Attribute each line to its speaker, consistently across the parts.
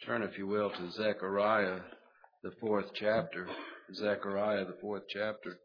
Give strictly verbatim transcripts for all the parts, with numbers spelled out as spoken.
Speaker 1: Turn, if you will, to Zechariah, the fourth chapter. Zechariah, the fourth chapter.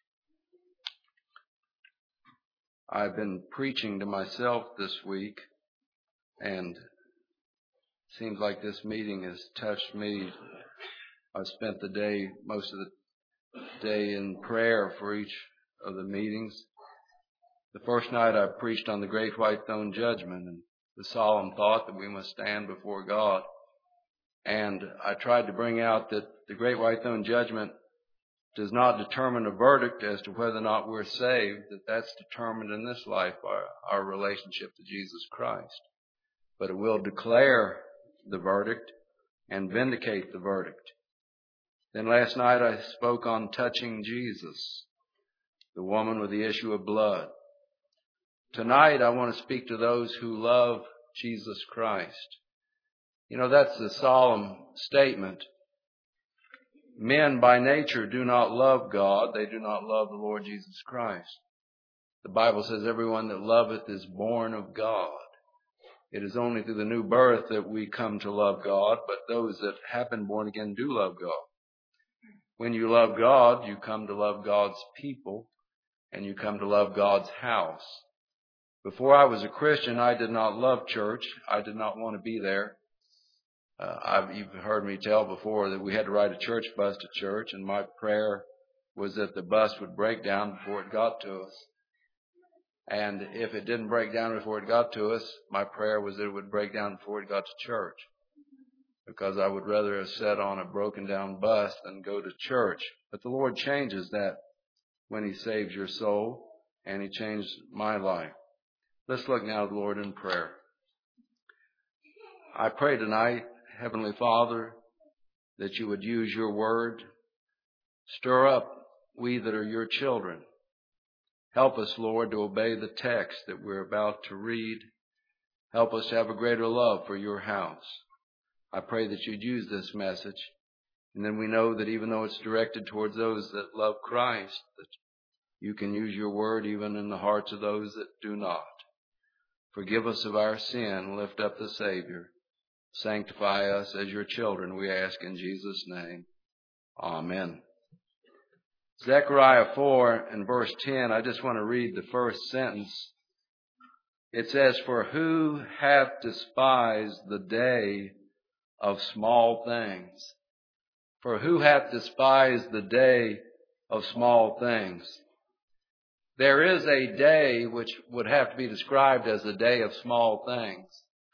Speaker 1: I've been preaching to myself this week, and it seems like this meeting has touched me. I spent the day, most of the day, in prayer for each of the meetings. The first night I preached on the great white throne judgment and the solemn thought that we must stand before God. And I tried to bring out that the great white throne judgment does not determine a verdict as to whether or not we're saved, that that's determined in this life by our relationship to Jesus Christ. But it will declare the verdict and vindicate the verdict. Then last night I spoke on touching Jesus, the woman with the issue of blood. Tonight I want to speak to those who love Jesus Christ. You know, that's a solemn statement. Men by nature do not love God. They do not love the Lord Jesus Christ. The Bible says everyone that loveth is born of God. It is only through the new birth that we come to love God, but those that have been born again do love God. When you love God, you come to love God's people, and you come to love God's house. Before I was a Christian, I did not love church. I did not want to be there. Uh, I've, you've heard me tell before that we had to ride a church bus to church, and my prayer was that the bus would break down before it got to us. And if it didn't break down before it got to us, my prayer was that it would break down before it got to church. Because I would rather have sat on a broken down bus than go to church. But the Lord changes that when He saves your soul, and He changed my life. Let's look now to the Lord in prayer. I pray tonight, Heavenly Father, that you would use your word. Stir up we that are your children. Help us, Lord, to obey the text that we're about to read. Help us to have a greater love for your house. I pray that you'd use this message. And then we know that even though it's directed towards those that love Christ, that you can use your word even in the hearts of those that do not. Forgive us of our sin. Lift up the Savior. Sanctify us as your children, we ask in Jesus' name. Amen. Zechariah four and verse ten, I just want to read the first sentence. It says, "For who hath despised the day of small things?" For who hath despised the day of small things? There is a day which would have to be described as the day of small things.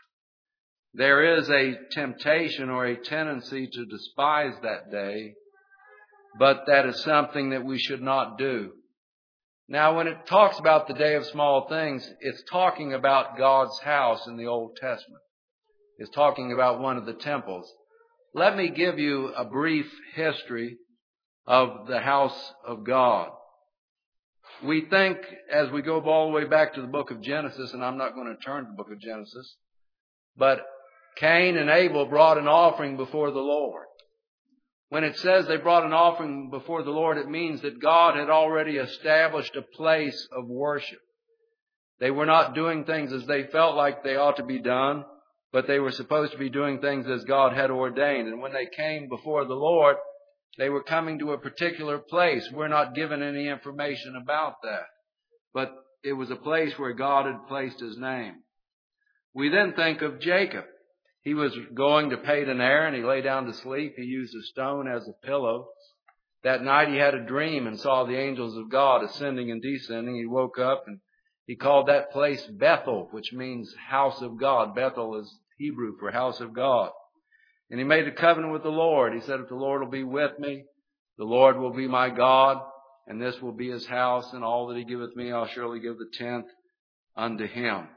Speaker 1: There is a temptation or a tendency to despise that day, but that is something that we should not do. Now, when it talks about the day of small things, it's talking about God's house in the Old Testament. It's talking about one of the temples. Let me give you a brief history of the house of God. We think, as we go all the way back to the book of Genesis, and I'm not going to turn to the book of Genesis, but Cain and Abel brought an offering before the Lord. When it says they brought an offering before the Lord, it means that God had already established a place of worship. They were not doing things as they felt like they ought to be done, but they were supposed to be doing things as God had ordained. And when they came before the Lord, they were coming to a particular place. We're not given any information about that. But it was a place where God had placed His name. We then think of Jacob. He was going to Padan Aram, and he lay down to sleep. He used a stone as a pillow. That night he had a dream and saw the angels of God ascending and descending. He woke up and he called that place Bethel, which means house of God. Bethel is Hebrew for house of God. And he made a covenant with the Lord. He said, if the Lord will be with me, the Lord will be my God, and this will be His house, and all that He giveth me, I'll surely give the tenth unto Him.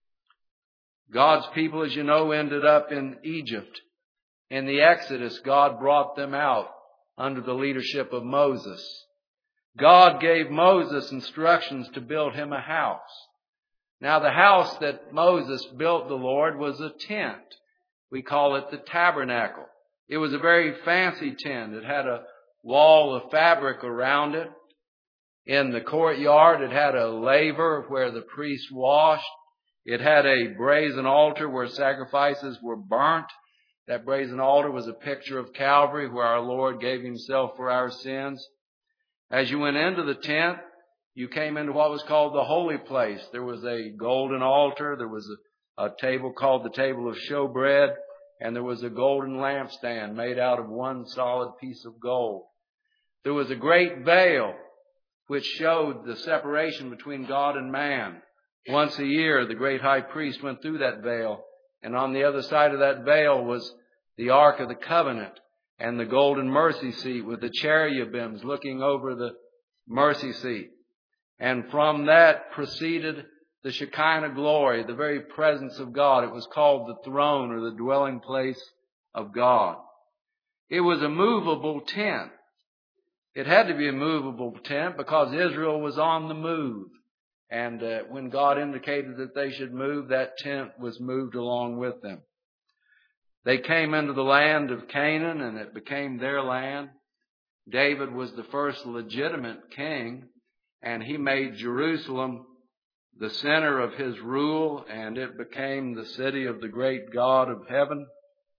Speaker 1: God's people, as you know, ended up in Egypt. In the Exodus, God brought them out under the leadership of Moses. God gave Moses instructions to build him a house. Now, the house that Moses built the Lord was a tent. We call it the tabernacle. It was a very fancy tent. It had a wall of fabric around it. In the courtyard, it had a laver where the priests washed. It had a brazen altar where sacrifices were burnt. That brazen altar was a picture of Calvary, where our Lord gave Himself for our sins. As you went into the tent, you came into what was called the holy place. There was a golden altar. There was a, a table called the table of showbread. And there was a golden lampstand made out of one solid piece of gold. There was a great veil which showed the separation between God and man. Once a year, the great high priest went through that veil. And on the other side of that veil was the Ark of the Covenant and the golden mercy seat with the cherubims looking over the mercy seat. And from that proceeded the Shekinah glory, the very presence of God. It was called the throne, or the dwelling place of God. It was a movable tent. It had to be a movable tent because Israel was on the move. And uh, when God indicated that they should move, that tent was moved along with them. They came into the land of Canaan, and it became their land. David was the first legitimate king, and he made Jerusalem the center of his rule, and it became the city of the great God of heaven.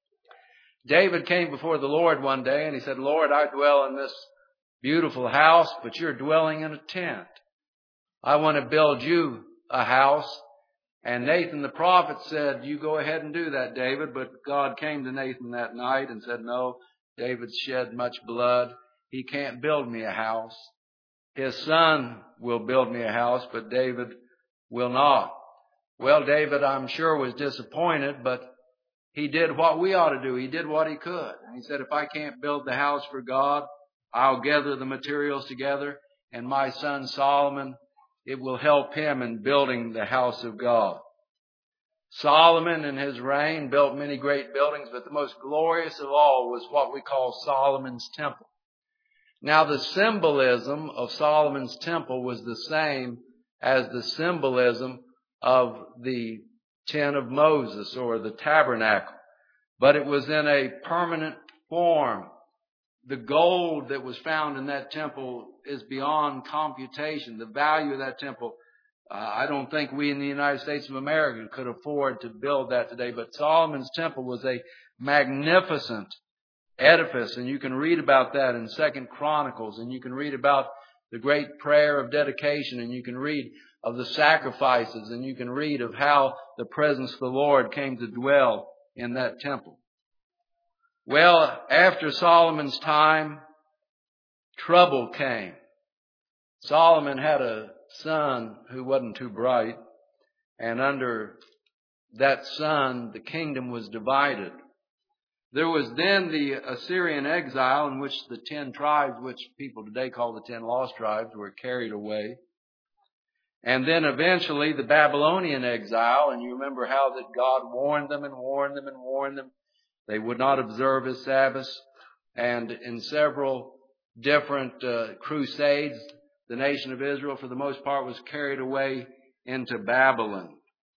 Speaker 1: David came before the Lord one day, and he said, Lord, I dwell in this beautiful house, but you're dwelling in a tent. I want to build you a house. And Nathan the prophet said, you go ahead and do that, David. But God came to Nathan that night and said, no, David's shed much blood. He can't build me a house. His son will build me a house, but David will not. Well, David, I'm sure, was disappointed, but he did what we ought to do. He did what he could. And he said, if I can't build the house for God, I'll gather the materials together, and my son Solomon, it will help him in building the house of God. Solomon in his reign built many great buildings, but the most glorious of all was what we call Solomon's temple. Now, the symbolism of Solomon's temple was the same as the symbolism of the tent of Moses or the tabernacle, but it was in a permanent form. The gold that was found in that temple is beyond computation. The value of that temple, uh, I don't think we in the United States of America could afford to build that today, but Solomon's temple was a magnificent edifice, and you can read about that in Second Chronicles, and you can read about the great prayer of dedication, and you can read of the sacrifices, and you can read of how the presence of the Lord came to dwell in that temple. Well, after Solomon's time, trouble came. Solomon had a son who wasn't too bright, and under that son, the kingdom was divided. There was then the Assyrian exile, in which the ten tribes, which people today call the ten lost tribes, were carried away. And then eventually the Babylonian exile, and you remember how that God warned them and warned them and warned them. They would not observe His Sabbaths. And in several different uh, crusades, the nation of Israel, for the most part, was carried away into Babylon.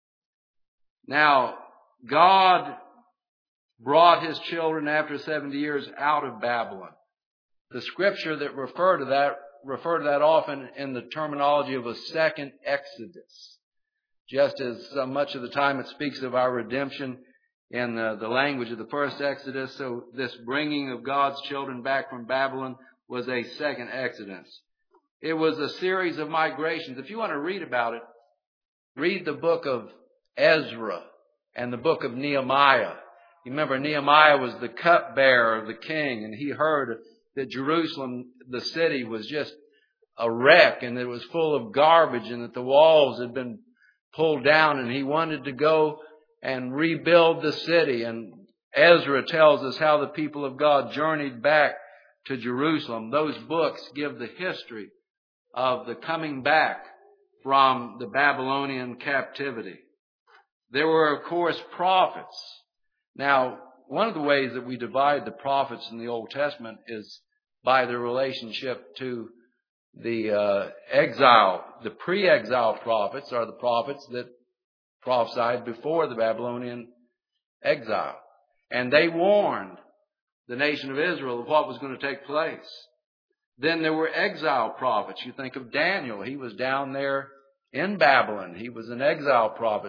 Speaker 1: Now, God brought His children after seventy years out of Babylon. The scripture that refer to that refer to that often in the terminology of a second Exodus. Just as uh, much of the time it speaks of our redemption in uh, the language of the first Exodus, so this bringing of God's children back from Babylon was a second Exodus. It was a series of migrations. If you want to read about it, read the book of Ezra and the book of Nehemiah. You remember Nehemiah was the cupbearer of the king, and he heard that Jerusalem, the city, was just a wreck, and it was full of garbage, and that the walls had been pulled down, and he wanted to go and rebuild the city. And Ezra tells us how the people of God journeyed back to Jerusalem. Those books give the history of the coming back from the Babylonian captivity. There were, of course, prophets. Now, one of the ways that we divide the prophets in the Old Testament is by their relationship to the uh, exile. The pre-exile prophets are the prophets that prophesied before the Babylonian exile. And they warned the nation of Israel of what was going to take place. Then there were exile prophets. You think of Daniel. He was down there in Babylon. He was an exile prophet.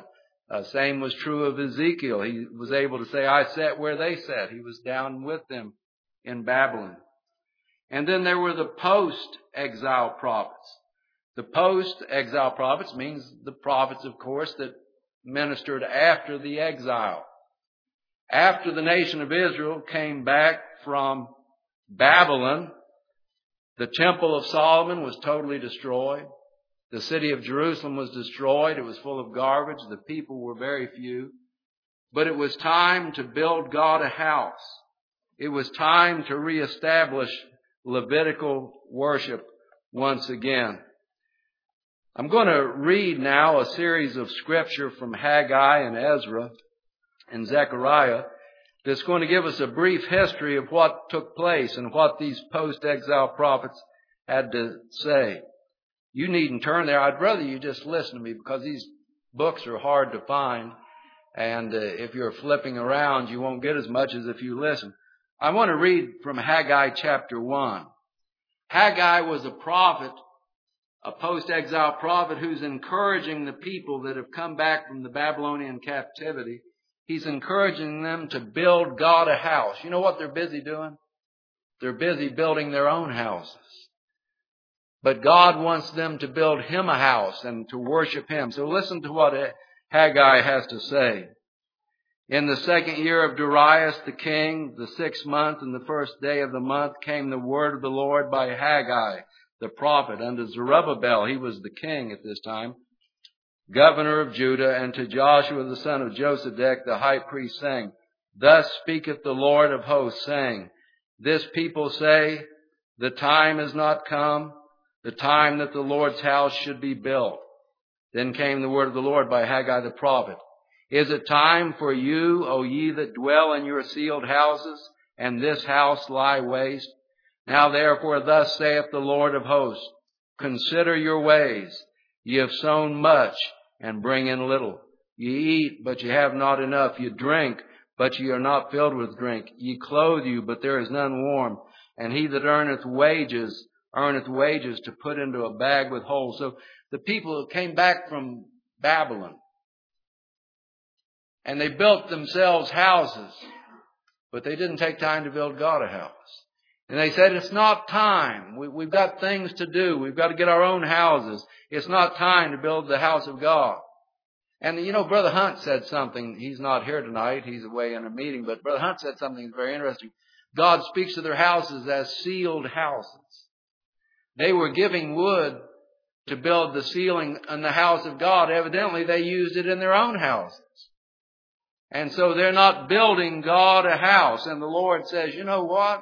Speaker 1: Uh, same was true of Ezekiel. He was able to say, I sat where they sat. He was down with them in Babylon. And then there were the post-exile prophets. The post-exile prophets means the prophets, of course, that ministered after the exile. After the nation of Israel came back from Babylon, the Temple of Solomon was totally destroyed. The city of Jerusalem was destroyed. It was full of garbage. The people were very few. But it was time to build God a house. It was time to reestablish Levitical worship once again. I'm going to read now a series of scripture from Haggai and Ezra and Zechariah that's going to give us a brief history of what took place and what these post-exile prophets had to say. You needn't turn there. I'd rather you just listen to me because these books are hard to find. And uh, if you're flipping around, you won't get as much as if you listen. I want to read from Haggai chapter one. Haggai was a prophet, a post-exile prophet who's encouraging the people that have come back from the Babylonian captivity. He's encouraging them to build God a house. You know what they're busy doing? They're busy building their own houses. But God wants them to build Him a house and to worship Him. So listen to what Haggai has to say. In the second year of Darius the king, the sixth month and the first day of the month, came the word of the Lord by Haggai, the prophet, unto Zerubbabel. He was the king at this time, governor of Judah, and to Joshua the son of Josedech, the high priest, saying, Thus speaketh the Lord of hosts, saying, This people say, The time is not come, the time that the Lord's house should be built. Then came the word of the Lord by Haggai the prophet. Is it time for you, O ye that dwell in your sealed houses, and this house lie waste? Now therefore thus saith the Lord of hosts, Consider your ways. Ye have sown much, and bring in little. Ye eat, but ye have not enough. Ye drink, but ye are not filled with drink. Ye clothe you, but there is none warm. And he that earneth wages, earneth wages to put into a bag with holes. So the people came back from Babylon, and they built themselves houses, but they didn't take time to build God a house. And they said, it's not time. We, we've got things to do. We've got to get our own houses. It's not time to build the house of God. And, you know, Brother Hunt said something. He's not here tonight. He's away in a meeting. But Brother Hunt said something very interesting. God speaks of their houses as sealed houses. They were giving wood to build the ceiling in the house of God. Evidently, they used it in their own houses. And so they're not building God a house. And the Lord says, you know what?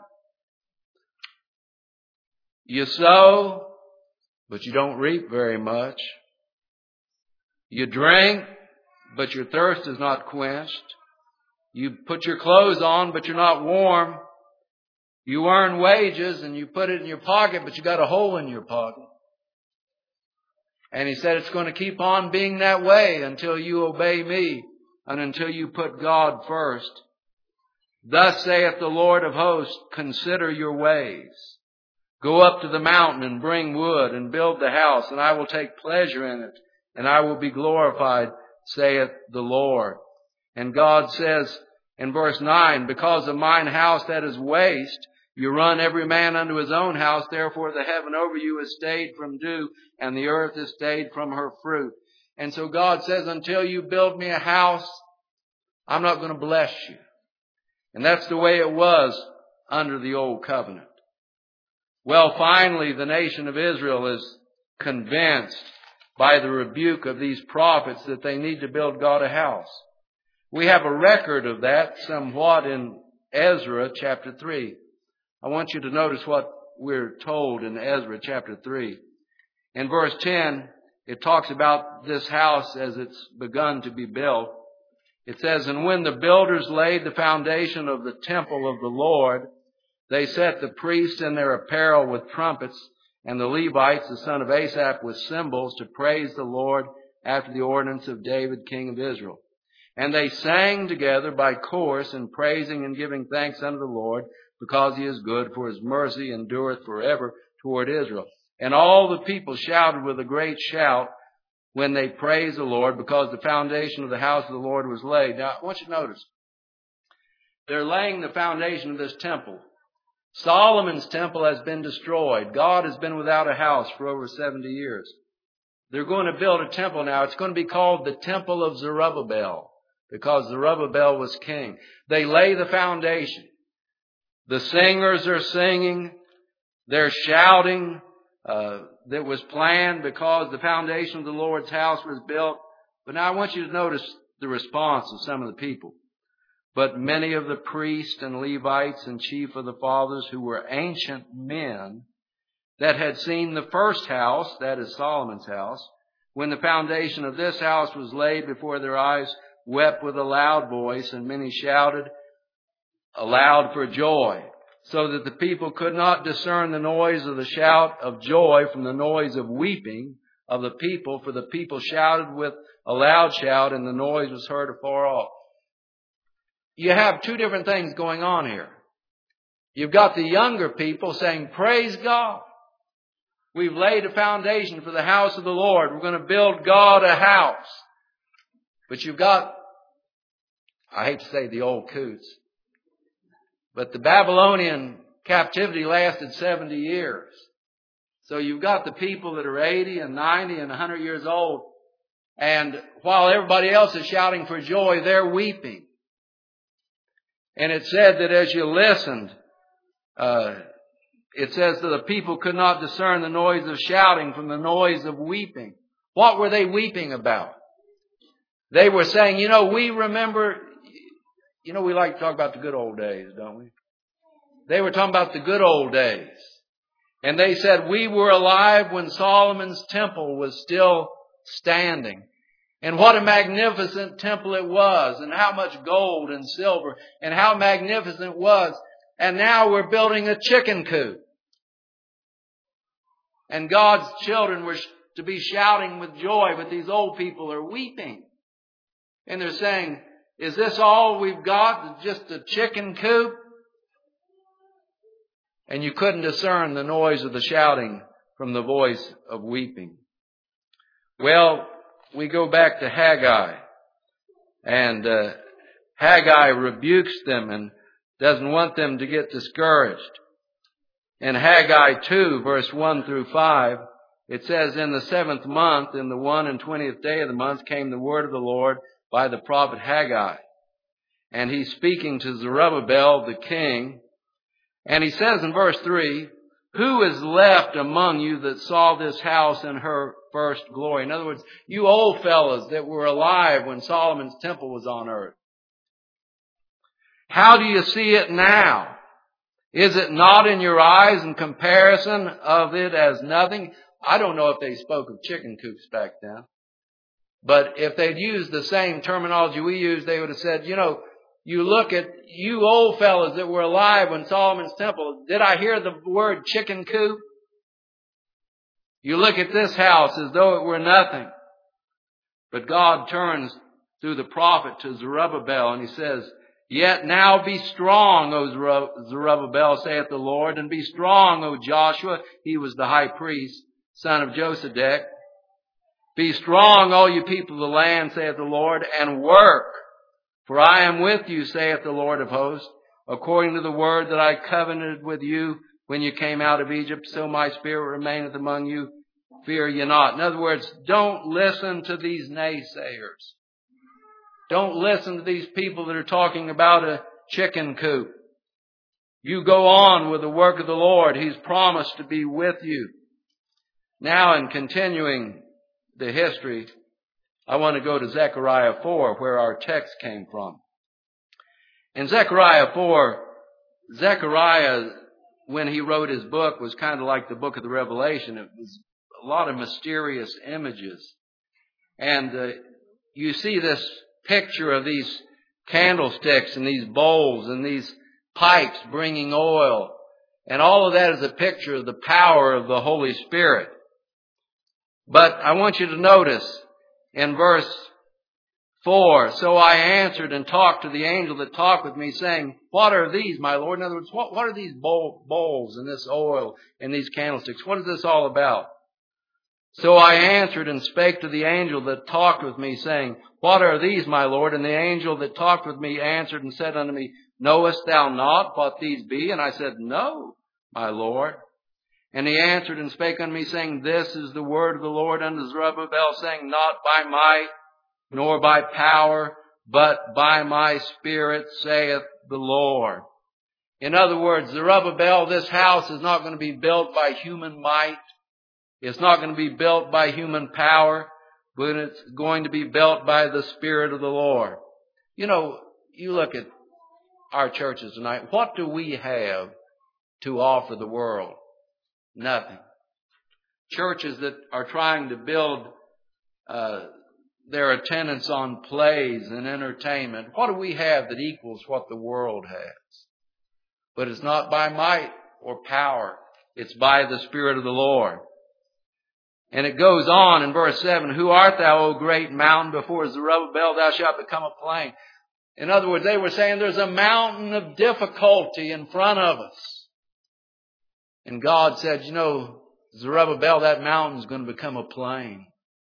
Speaker 1: You sow, but you don't reap very much. You drink, but your thirst is not quenched. You put your clothes on, but you're not warm. You earn wages and you put it in your pocket, but you got a hole in your pocket. And He said it's going to keep on being that way until you obey me and until you put God first. Thus saith the Lord of hosts, consider your ways. Go up to the mountain and bring wood and build the house, and I will take pleasure in it, and I will be glorified, saith the Lord. And God says in verse nine, because of mine house that is waste, you run every man unto his own house, therefore the heaven over you is stayed from dew, and the earth is stayed from her fruit. And so God says, until you build me a house, I'm not going to bless you. And that's the way it was under the old covenant. Well, finally, the nation of Israel is convinced by the rebuke of these prophets that they need to build God a house. We have a record of that somewhat in Ezra chapter three. I want you to notice what we're told in Ezra chapter three. In verse ten, it talks about this house as it's begun to be built. It says, and when the builders laid the foundation of the temple of the Lord, they set the priests in their apparel with trumpets, and the Levites, the son of Asaph, with cymbals, to praise the Lord after the ordinance of David, king of Israel. And they sang together by chorus in praising and giving thanks unto the Lord, because He is good, for His mercy endureth forever toward Israel. And all the people shouted with a great shout when they praise the Lord, because the foundation of the house of the Lord was laid. Now, I want you to notice, they're laying the foundation of this temple. Solomon's temple has been destroyed. God has been without a house for over seventy years. They're going to build a temple now. It's going to be called the Temple of Zerubbabel, because Zerubbabel was king. They lay the foundation. The singers are singing. They're shouting. Uh, that was planned because the foundation of the Lord's house was built. But now I want you to notice the response of some of the people. But many of the priests and Levites and chief of the fathers, who were ancient men that had seen the first house, that is Solomon's house, when the foundation of this house was laid before their eyes, wept with a loud voice, and many shouted aloud for joy, so that the people could not discern the noise of the shout of joy from the noise of weeping of the people, for the people shouted with a loud shout, and the noise was heard afar off. You have two different things going on here. You've got the younger people saying, praise God. We've laid a foundation for the house of the Lord. We're going to build God a house. But you've got, I hate to say the old coots, but the Babylonian captivity lasted seventy years. So you've got the people that are eighty and ninety and one hundred years old. And while everybody else is shouting for joy, they're weeping. And it said that as you listened, uh, it says that the people could not discern the noise of shouting from the noise of weeping. What were they weeping about? They were saying, you know, we remember, you know, we like to talk about the good old days, don't we? They were talking about the good old days. And they said, we were alive when Solomon's temple was still standing. And what a magnificent temple it was, and how much gold and silver, and how magnificent it was. And now we're building a chicken coop. And God's children were to be shouting with joy, but these old people are weeping. And they're saying, is this all we've got? Just a chicken coop? And you couldn't discern the noise of the shouting from the voice of weeping. Well, we go back to Haggai. And uh, Haggai rebukes them and doesn't want them to get discouraged. In Haggai two, verse one through five, it says, in the seventh month, in the one and twentieth day of the month, came the word of the Lord by the prophet Haggai. And he's speaking to Zerubbabel, the king. And he says in verse three, who is left among you that saw this house in her first glory? In other words, you old fellas that were alive when Solomon's temple was on earth. How do you see it now? Is it not in your eyes in comparison of it as nothing? I don't know if they spoke of chicken coops back then. But if they'd used the same terminology we use, they would have said, you know, you look at you old fellas that were alive when Solomon's temple. Did I hear the word chicken coop? You look at this house as though it were nothing. But God turns through the prophet to Zerubbabel and he says, yet now be strong, O Zerubbabel, saith the Lord, and be strong, O Joshua. He was the high priest, son of Josedek. Be strong, all you people of the land, saith the Lord, and work. For I am with you, saith the Lord of hosts, according to the word that I covenanted with you when you came out of Egypt, so my spirit remaineth among you. Fear ye not. In other words, don't listen to these naysayers. Don't listen to these people that are talking about a chicken coop. You go on with the work of the Lord. He's promised to be with you. Now, in continuing the history, I want to go to Zechariah four, where our text came from. In Zechariah four, Zechariah, when he wrote his book, was kind of like the book of the Revelation. It was a lot of mysterious images. And uh, you see this picture of these candlesticks and these bowls and these pipes bringing oil. And all of that is a picture of the power of the Holy Spirit. But I want you to notice in verse four, so I answered and talked to the angel that talked with me, saying, what are these, my Lord? In other words, what, what are these bowl, bowls and this oil and these candlesticks? What is this all about? So I answered and spake to the angel that talked with me, saying, What are these, my Lord? And the angel that talked with me answered and said unto me, Knowest thou not what these be? And I said, No, my Lord. And he answered and spake unto me, saying, This is the word of the Lord unto Zerubbabel, saying, Not by might, nor by power, but by my Spirit, saith the Lord. In other words, Zerubbabel, this house is not going to be built by human might. It's not going to be built by human power, but it's going to be built by the Spirit of the Lord. You know, you look at our churches tonight. What do we have to offer the world? Nothing. Churches that are trying to build uh, their attendance on plays and entertainment. What do we have that equals what the world has? But it's not by might or power. It's by the Spirit of the Lord. And it goes on in verse seven, Who art thou, O great mountain? Before Zerubbabel thou shalt become a plain. In other words, they were saying there's a mountain of difficulty in front of us. And God said, you know, Zerubbabel, that mountain's going to become a plain.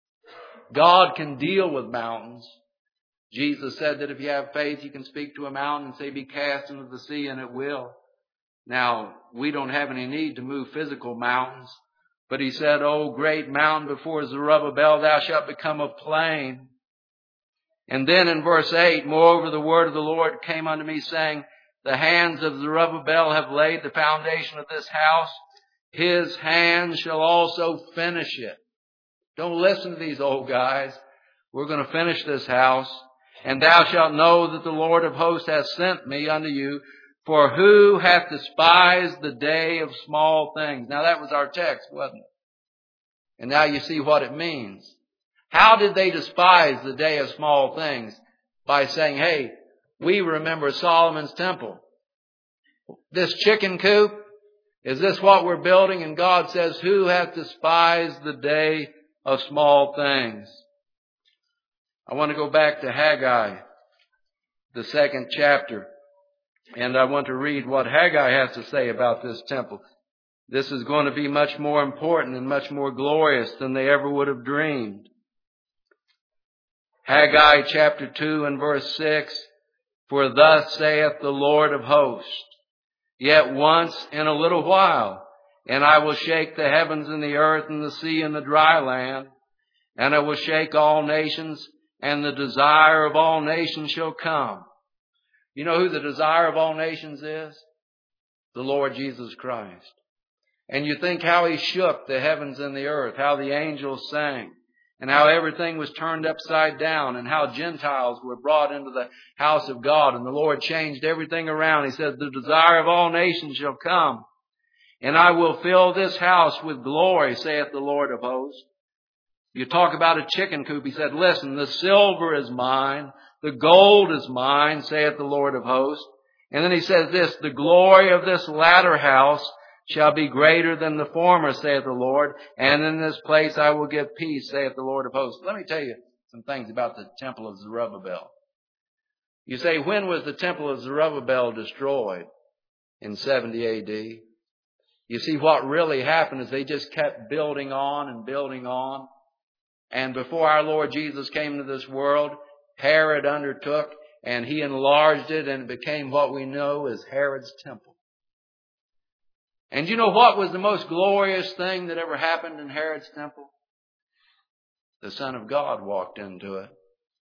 Speaker 1: God can deal with mountains. Jesus said that if you have faith, you can speak to a mountain and say, be cast into the sea, and it will. Now, we don't have any need to move physical mountains. But he said, O great mountain, before Zerubbabel thou shalt become a plain. And then in verse eight, Moreover the word of the Lord came unto me, saying, The hands of Zerubbabel have laid the foundation of this house. His hands shall also finish it. Don't listen to these old guys. We're going to finish this house. And thou shalt know that the Lord of hosts hath sent me unto you. For who hath despised the day of small things? Now that was our text, wasn't it? And now you see what it means. How did they despise the day of small things? By saying, hey, we remember Solomon's temple. This chicken coop, is this what we're building? And God says, who hath despised the day of small things? I want to go back to Haggai, the second chapter. And I want to read what Haggai has to say about this temple. This is going to be much more important and much more glorious than they ever would have dreamed. Haggai chapter two and verse six, For thus saith the Lord of hosts, Yet once in a little while, and I will shake the heavens and the earth and the sea and the dry land, and I will shake all nations, and the desire of all nations shall come. You know who the desire of all nations is? The Lord Jesus Christ. And you think how He shook the heavens and the earth, how the angels sang, and how everything was turned upside down, and how Gentiles were brought into the house of God, and the Lord changed everything around. He said, The desire of all nations shall come, and I will fill this house with glory, saith the Lord of hosts. You talk about a chicken coop. He said, Listen, the silver is mine, the gold is mine, saith the Lord of hosts. And then he says this, The glory of this latter house shall be greater than the former, saith the Lord. And in this place I will give peace, saith the Lord of hosts. Let me tell you some things about the temple of Zerubbabel. You say, when was the temple of Zerubbabel destroyed? In seventy A D. You see, what really happened is they just kept building on and building on. And before our Lord Jesus came into this world, Herod undertook and he enlarged it, and it became what we know as Herod's temple. And you know what was the most glorious thing that ever happened in Herod's temple? The Son of God walked into it.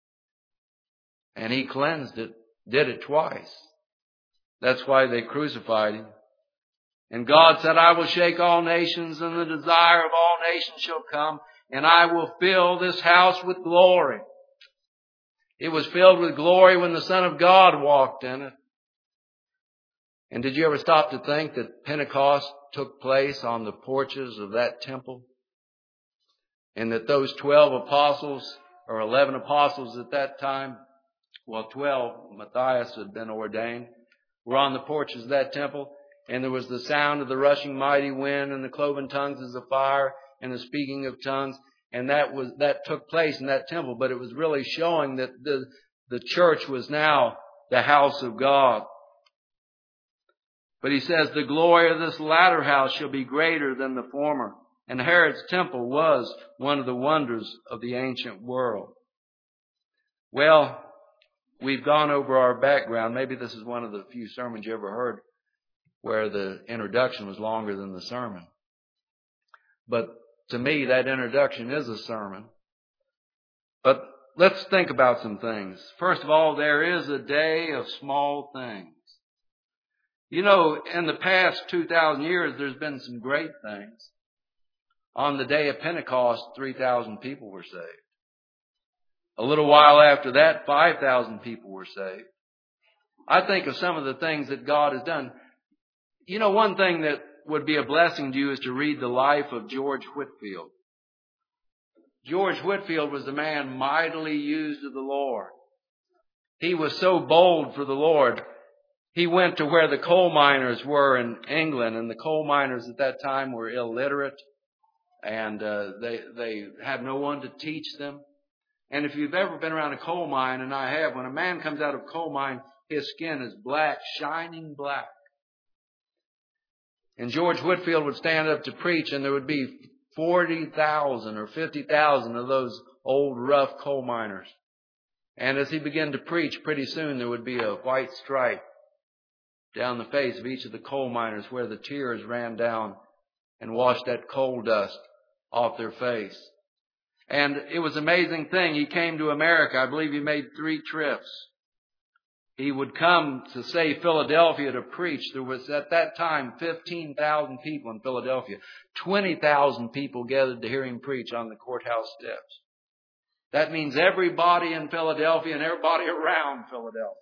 Speaker 1: And He cleansed it, did it twice. That's why they crucified Him. And God said, I will shake all nations, and the desire of all nations shall come, and I will fill this house with glory. It was filled with glory when the Son of God walked in it. And did you ever stop to think that Pentecost took place on the porches of that temple? And that those twelve apostles, or eleven apostles at that time, well, twelve, Matthias had been ordained, were on the porches of that temple. And there was the sound of the rushing mighty wind, and the cloven tongues as of fire, and the speaking of tongues. And that was, that took place in that temple, but it was really showing that the, the church was now the house of God. But He says, the glory of this latter house shall be greater than the former. And Herod's temple was one of the wonders of the ancient world. Well, we've gone over our background. Maybe this is one of the few sermons you ever heard where the introduction was longer than the sermon. But to me, that introduction is a sermon. But let's think about some things. First of all, there is a day of small things. You know, in the past two thousand years, there's been some great things. On the day of Pentecost, three thousand people were saved. A little while after that, five thousand people were saved. I think of some of the things that God has done. You know, one thing that would be a blessing to you is to read the life of George Whitefield. George Whitefield was a man mightily used of the Lord. He was so bold for the Lord. He went to where the coal miners were in England, and the coal miners at that time were illiterate, and uh, they they had no one to teach them. And if you've ever been around a coal mine, and I have, when a man comes out of a coal mine, his skin is black, shining black. And George Whitefield would stand up to preach, and there would be forty thousand or fifty thousand of those old rough coal miners. And as he began to preach, pretty soon there would be a white stripe down the face of each of the coal miners where the tears ran down and washed that coal dust off their face. And it was an amazing thing. He came to America. I believe he made three trips. He would come to, say, Philadelphia to preach. There was at that time fifteen thousand people in Philadelphia. twenty thousand people gathered to hear him preach on the courthouse steps. That means everybody in Philadelphia and everybody around Philadelphia.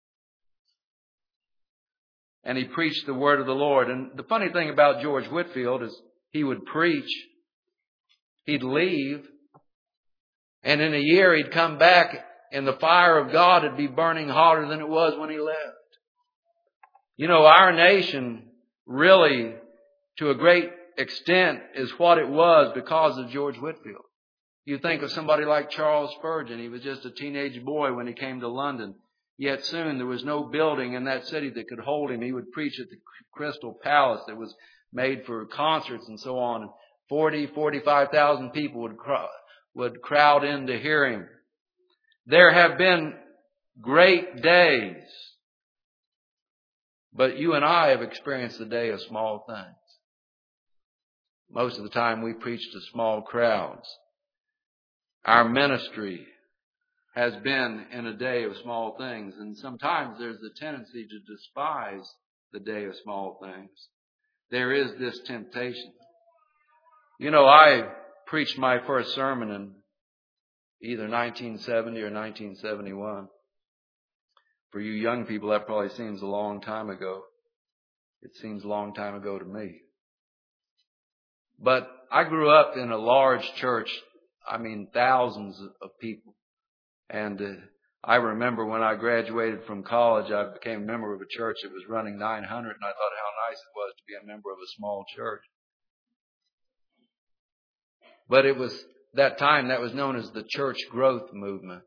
Speaker 1: And he preached the word of the Lord. And the funny thing about George Whitefield is he would preach, he'd leave, and in a year he'd come back and the fire of God would be burning hotter than it was when he left. You know, our nation really, to a great extent, is what it was because of George Whitefield. You think of somebody like Charles Spurgeon. He was just a teenage boy when he came to London. Yet soon there was no building in that city that could hold him. He would preach at the Crystal Palace that was made for concerts and so on. And forty, forty-five thousand people would crowd, would crowd in to hear him. There have been great days, but you and I have experienced the day of small things. Most of the time we preach to small crowds. Our ministry has been in a day of small things, and sometimes there's a tendency to despise the day of small things. There is this temptation. You know, I preached my first sermon in either nineteen seventy or nineteen seventy-one. For you young people, that probably seems a long time ago. It seems a long time ago to me. But I grew up in a large church. I mean, thousands of people. And uh, I remember when I graduated from college, I became a member of a church that was running nine hundred, and I thought how nice it was to be a member of a small church. But it was that time that was known as the church growth movement.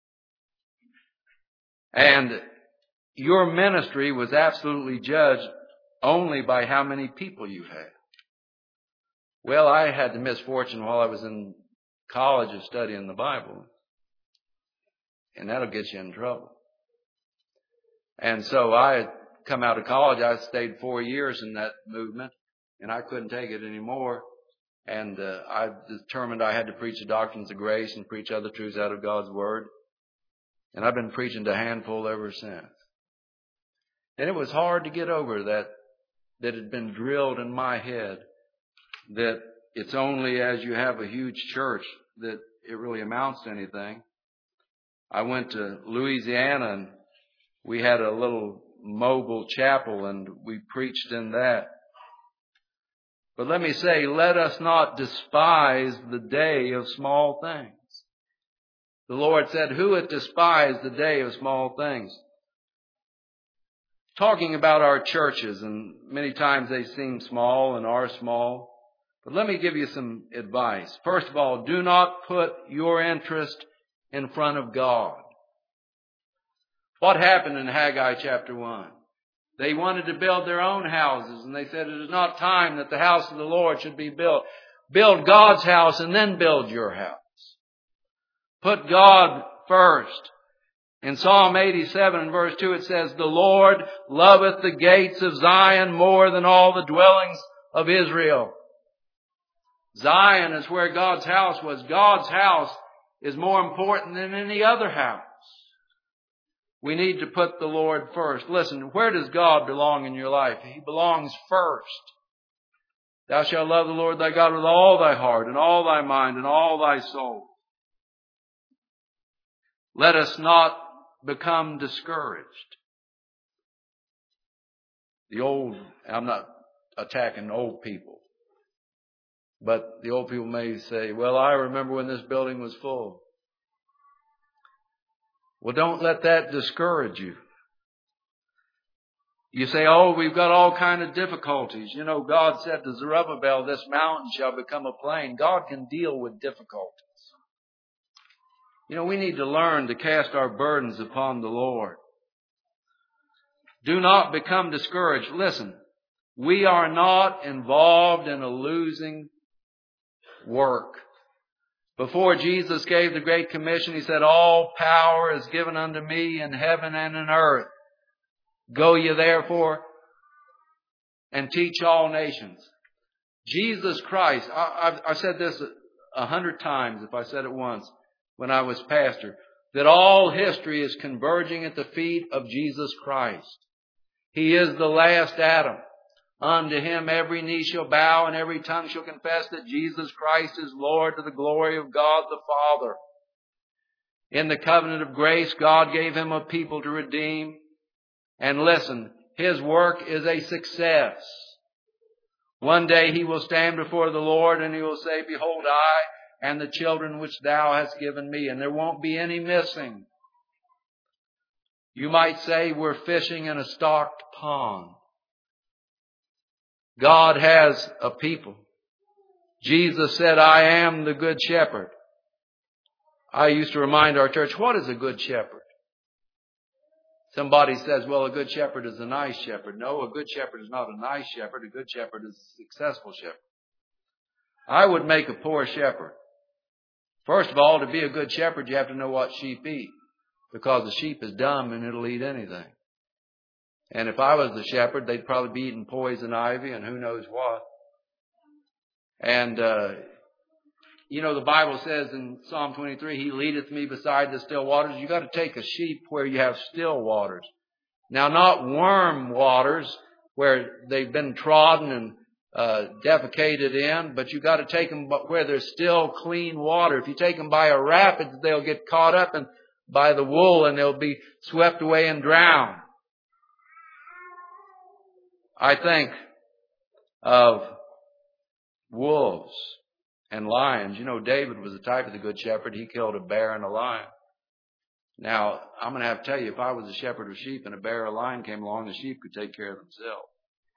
Speaker 1: And your ministry was absolutely judged only by how many people you had. Well, I had the misfortune while I was in college of studying the Bible. And that'll get you in trouble. And so I had come out of college. I stayed four years in that movement, and I couldn't take it anymore. And uh, I determined I had to preach the doctrines of grace and preach other truths out of God's Word. And I've been preaching to a handful ever since. And it was hard to get over that, that had been drilled in my head that it's only as you have a huge church that it really amounts to anything. I went to Louisiana, and we had a little mobile chapel, and we preached in that. But let me say, let us not despise the day of small things. The Lord said, who hath despised the day of small things? Talking about our churches, and many times they seem small and are small. But let me give you some advice. First of all, do not put your interest in front of God. What happened in Haggai chapter one? They wanted to build their own houses, and they said it is not time that the house of the Lord should be built. Build God's house and then build your house. Put God first. In Psalm eighty-seven and verse two it says, the Lord loveth the gates of Zion more than all the dwellings of Israel. Zion is where God's house was. God's house is more important than any other house. We need to put the Lord first. Listen, where does God belong in your life? He belongs first. Thou shalt love the Lord thy God with all thy heart and all thy mind and all thy soul. Let us not become discouraged. The old, I'm not attacking old people, but the old people may say, well, I remember when this building was full. Well, don't let that discourage you. You say, oh, we've got all kinds of difficulties. You know, God said to Zerubbabel, this mountain shall become a plain. God can deal with difficulties. You know, we need to learn to cast our burdens upon the Lord. Do not become discouraged. Listen, we are not involved in a losing work. Before Jesus gave the Great Commission, He said, all power is given unto me in heaven and in earth. Go ye therefore and teach all nations. Jesus Christ, I, I've, I've said this a, a hundred times if I said it once when I was pastor, that all history is converging at the feet of Jesus Christ. He is the last Adam. Unto Him every knee shall bow and every tongue shall confess that Jesus Christ is Lord, to the glory of God the Father. In the covenant of grace, God gave Him a people to redeem. And listen, His work is a success. One day He will stand before the Lord and He will say, behold, I and the children which Thou hast given me. And there won't be any missing. You might say we're fishing in a stocked pond. God has a people. Jesus said, I am the good shepherd. I used to remind our church, what is a good shepherd? Somebody says, well, a good shepherd is a nice shepherd. No, a good shepherd is not a nice shepherd. A good shepherd is a successful shepherd. I would make a poor shepherd. First of all, to be a good shepherd, you have to know what sheep eat. Because the sheep is dumb and it'll eat anything. And if I was the shepherd, they'd probably be eating poison ivy and who knows what. And, uh, you know, the Bible says in Psalm twenty-three, He leadeth me beside the still waters. You got to take a sheep where you have still waters. Now, not worm waters where they've been trodden and uh, defecated in, but you got to take them where there's still clean water. If you take them by a rapid, they'll get caught up in, by the wool and they'll be swept away and drowned. I think of wolves and lions. You know, David was the type of the good shepherd. He killed a bear and a lion. Now, I'm going to have to tell you, if I was a shepherd of sheep and a bear or a lion came along, the sheep could take care of themselves.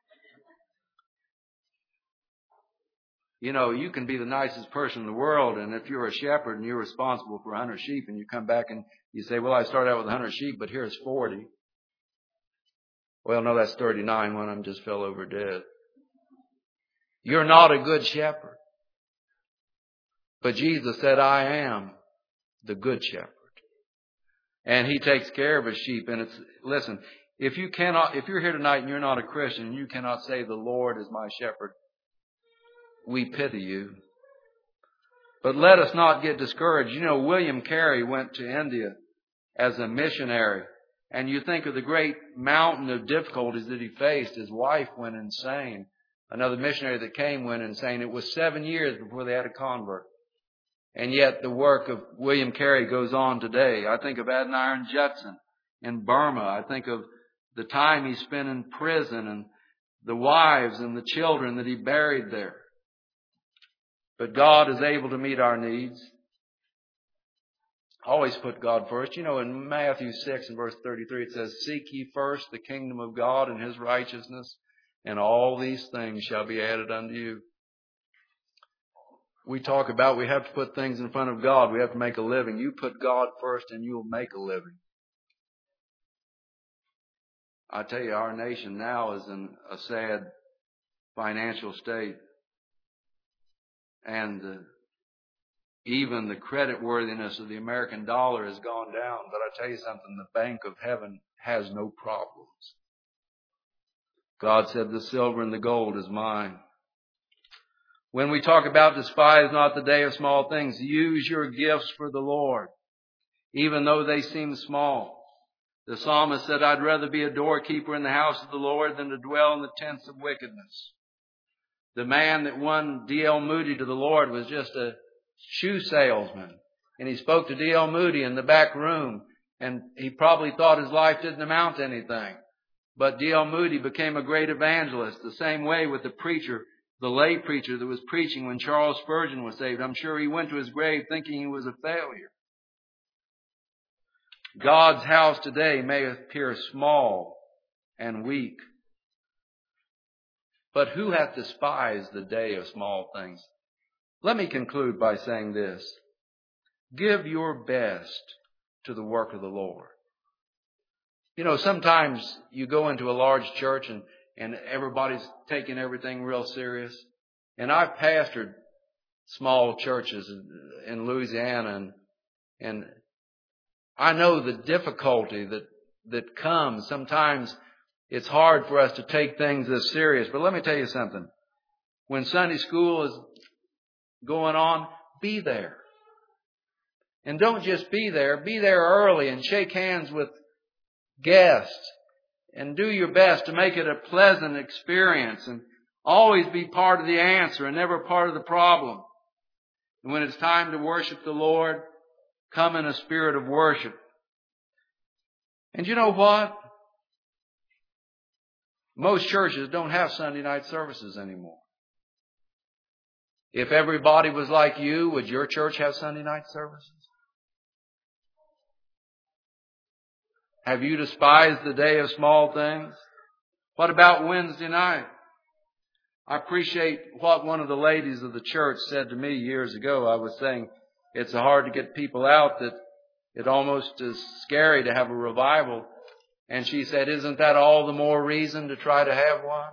Speaker 1: You know, you can be the nicest person in the world, and if you're a shepherd and you're responsible for one hundred sheep, and you come back and you say, well, I started out with one hundred sheep, but here's forty. Well, no, that's thirty-nine. One of them just fell over dead. You're not a good shepherd. But Jesus said, I am the good shepherd. And He takes care of His sheep. And it's, listen, if you cannot, if you're here tonight and you're not a Christian and you cannot say the Lord is my shepherd, we pity you. But let us not get discouraged. You know, William Carey went to India as a missionary. And you think of the great mountain of difficulties that he faced. His wife went insane. Another missionary that came went insane. It was seven years before they had a convert. And yet the work of William Carey goes on today. I think of Adoniram Judson in Burma. I think of the time he spent in prison and the wives and the children that he buried there. But God is able to meet our needs. Always put God first. You know, in Matthew six and verse thirty-three, it says, seek ye first the kingdom of God and His righteousness, and all these things shall be added unto you. We talk about we have to put things in front of God. We have to make a living. You put God first and you'll make a living. I tell you, our nation now is in a sad financial state. and uh, even the credit worthiness of the American dollar has gone down. But I tell you something, the bank of heaven has no problems. God said, the silver and the gold is mine. When we talk about despise not the day of small things, use your gifts for the Lord, even though they seem small. The psalmist said, I'd rather be a doorkeeper in the house of the Lord than to dwell in the tents of wickedness. The man that won D L Moody to the Lord was just a shoe salesman. And he spoke to D L Moody in the back room, and he probably thought his life didn't amount to anything. But D L Moody became a great evangelist. The same way with the preacher, the lay preacher that was preaching when Charles Spurgeon was saved. I'm sure he went to his grave thinking he was a failure. God's house today may appear small and weak. But who hath despised the day of small things? Let me conclude by saying this. Give your best to the work of the Lord. You know, sometimes you go into a large church and, and everybody's taking everything real serious. And I've pastored small churches in Louisiana, and, and I know the difficulty that, that comes. Sometimes it's hard for us to take things as serious. But let me tell you something. When Sunday school is going on, be there. And don't just be there. Be there early and shake hands with guests. And do your best to make it a pleasant experience. And always be part of the answer and never part of the problem. And when it's time to worship the Lord, come in a spirit of worship. And you know what? Most churches don't have Sunday night services anymore. If everybody was like you, would your church have Sunday night services? Have you despised the day of small things? What about Wednesday night? I appreciate what one of the ladies of the church said to me years ago. I was saying it's hard to get people out, that it almost is scary to have a revival. And she said, isn't that all the more reason to try to have one?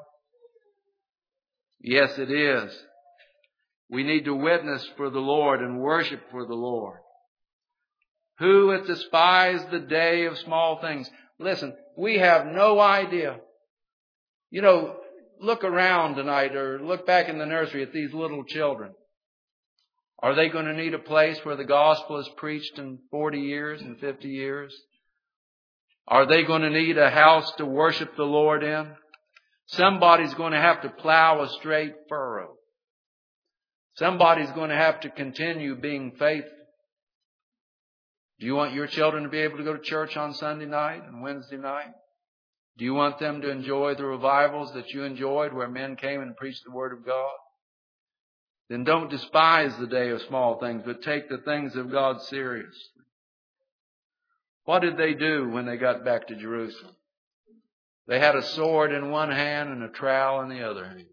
Speaker 1: Yes, it is. We need to witness for the Lord and worship for the Lord. Who hath despised the day of small things? Listen, we have no idea. You know, look around tonight or look back in the nursery at these little children. Are they going to need a place where the gospel is preached in forty years and fifty years? Are they going to need a house to worship the Lord in? Somebody's going to have to plow a straight furrow. Somebody's going to have to continue being faithful. Do you want your children to be able to go to church on Sunday night and Wednesday night? Do you want them to enjoy the revivals that you enjoyed where men came and preached the Word of God? Then don't despise the day of small things, but take the things of God seriously. What did they do when they got back to Jerusalem? They had a sword in one hand and a trowel in the other hand.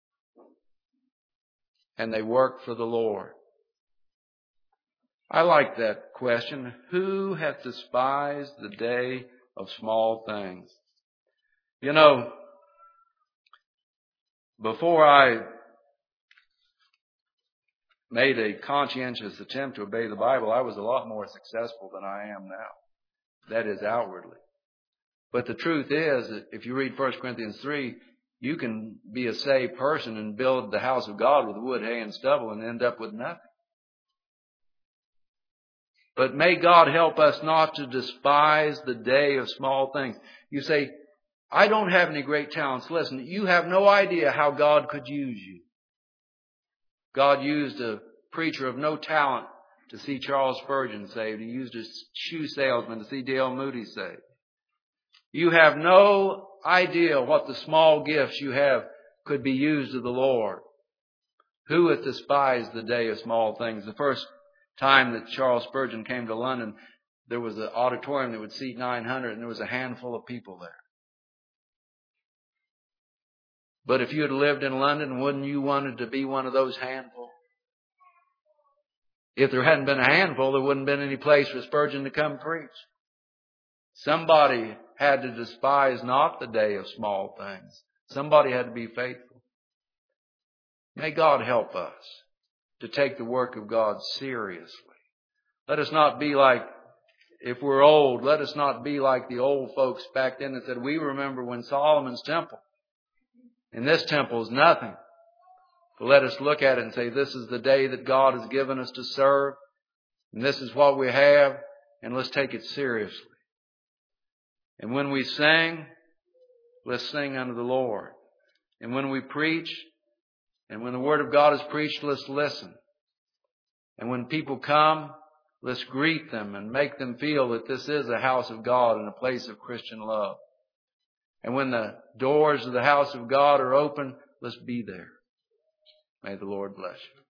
Speaker 1: And they worked for the Lord. I like that question. Who hath despised the day of small things? You know, before I made a conscientious attempt to obey the Bible, I was a lot more successful than I am now. That is outwardly. But the truth is that if you read First Corinthians three, you can be a saved person and build the house of God with wood, hay, and stubble and end up with nothing. But may God help us not to despise the day of small things. You say, I don't have any great talents. Listen, you have no idea how God could use you. God used a preacher of no talent to see Charles Spurgeon saved. He used a shoe salesman to see D L Moody saved. You have no idea what the small gifts you have could be used of the Lord. Who hath despised the day of small things? The first time that Charles Spurgeon came to London, there was an auditorium that would seat nine hundred, and there was a handful of people there. But if you had lived in London, wouldn't you wanted to be one of those handful? If there hadn't been a handful, there wouldn't have been any place for Spurgeon to come preach. Somebody had to despise not the day of small things. Somebody had to be faithful. May God help us. to take the work of God seriously. Let us not be like, if we're old, let us not be like the old folks back then that said, we remember when Solomon's temple, and this temple is nothing. But let us look at it and say, this is the day that God has given us to serve, and this is what we have, and let's take it seriously. And when we sing, let's sing unto the Lord. And when we preach, and when the Word of God is preached, let's listen. And when people come, let's greet them and make them feel that this is a house of God and a place of Christian love. And when the doors of the house of God are open, let's be there. May the Lord bless you.